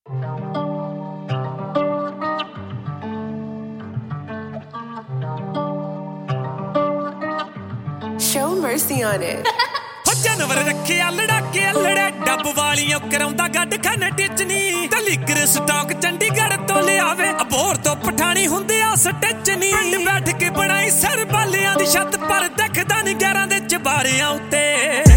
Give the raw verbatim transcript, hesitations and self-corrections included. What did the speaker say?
Show mercy on it. जानवर रखे लड़ाके लड़े डब वालियों कराउंदा गड्ड खाने टिचनी दलीकर स्टॉक चंडीगढ़ तो ले आवे अबोर तो पठानी हुंदे आ सटचनी बैठ के बनाई सर बालियां दी छत पर देखदा नी ग्यारह दे चबारियां उत्ते